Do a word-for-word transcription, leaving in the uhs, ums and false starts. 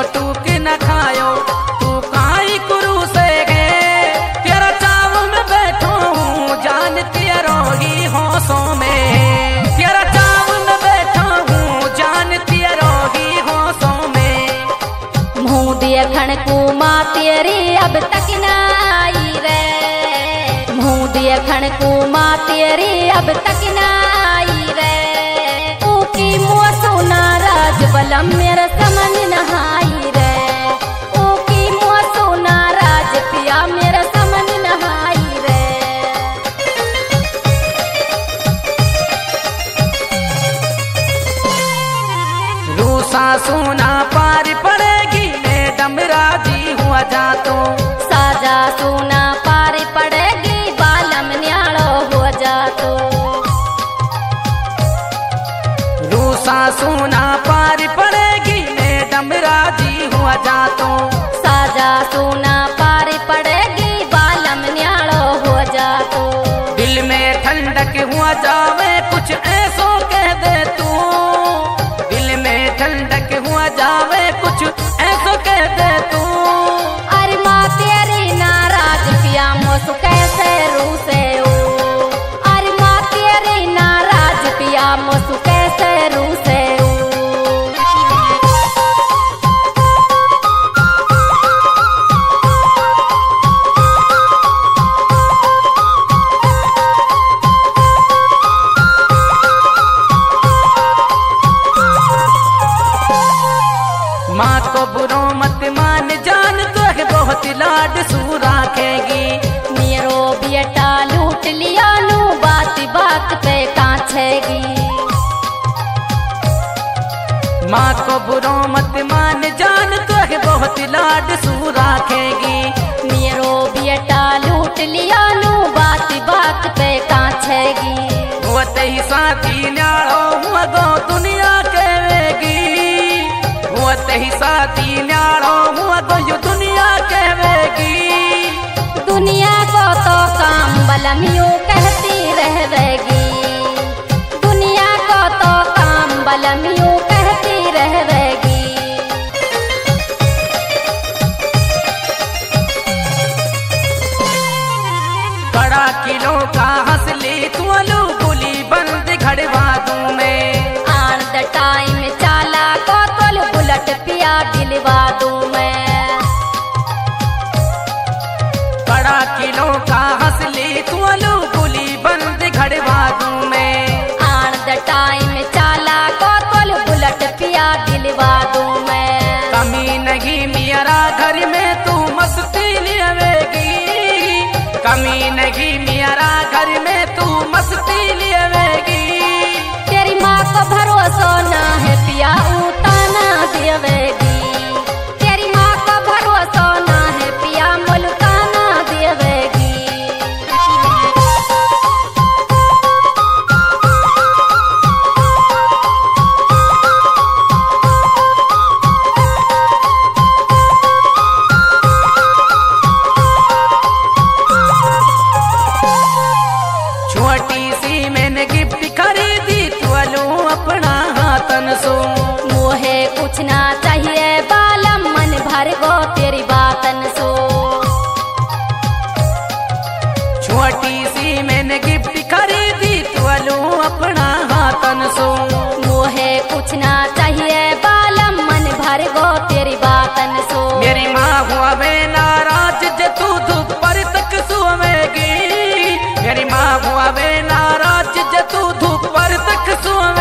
बटूक न खायो तू काई कुरू से गे तेरा चाव में बैठो हूँ जान तेरो ही होशों में तेरा चाव में बैठा हूँ जान तेरो ही होशों में मुँह देखण को माँ तेरी अब तक न आई रे मुँह देखण को माँ तेरी अब तक न आई रे ऊकी मुँह सोना राज बलम मेरा समझ न आई रे ऊकी मुँह सोना राज पिया मेरा समझ न आई रे रूसा सोना पार पड़ेगी मैडम राजी हुआ जा तो साजा सोना पार पड़ेगी बालम न्यालो हो जा तो रूसा सोना पार पड़ेगी मैडम राजी हुआ जा तो साजा सोना पार पड़ेगी बालम न्यालो हो जा तो दिल में ठंडक हुआ जावे कुछ ऐसो कह दे तू दिल में ठंडक हुआ जावे कुछ ऐसो कह दे तू अरे माँ तेरी नाराज पिया मोसु कैसे रूसे हो अरे माँ तेरी नाराज पिया मोसु कैसे रूसे हो माँ को बुरो मत मान जान तो है बहुत लाड सू राखेगी मेरो बेटा लूट लिया नू बात बात पे काछेगी माँ को बुरो मत मान जान तो है बहुत लाड सू राखेगी मेरो बेटा लूट लिया नू बात बात पे काछेगी वो तही साथी न्याड़ो हुआ गो दुनिया कहेगी वो तही साथी न्याड़ो हुआ गो यो दुनिया कहेगी दुनिया को तो काम बलमियों कहती रहेगी दुनिया को तो काम बलमियों कहती रहेगी बड़ा किलो का हंसली तू अलू गुली बंद घड़वा दूं मैं आन द टाइम चाला को तोल बुलट पिया दिलवा दूं मैं बड़ा किलो का हंसली तू अलू गुली बंद घड़वा दूं मैं आन द टाइम चाला को तोल बुलट पिया दिलवा दूं मैं कमी नहीं मेरा घर में तू मस्ती लेवेगी कमी नहीं मेरा घर में तू मस्ती लेवेगी तेरी माँ को भरोसा ना है पिया उताना देवेगी तेरी माँ को भरोसा ना है पिया मुल्काना देवेगी छोटी सी मैंने गिफ्ट खरीदी तुअलू अपना हाथन सो मोहे कुछ ना चाहिए बालम मन भर गो तेरी बातन सो छोटी सी मैंने गिफ्ट खरीदी तुअलू अपना हाथन सो मोहे कुछ ना चाहिए बालम मन भर गो तेरी बातन सो मेरी माँ हुआ वे नाराज जे तू धूप पर तक सोवेगी मेरी माँ हुआ वे नाराज जे तू धूप पर तक सोवेगी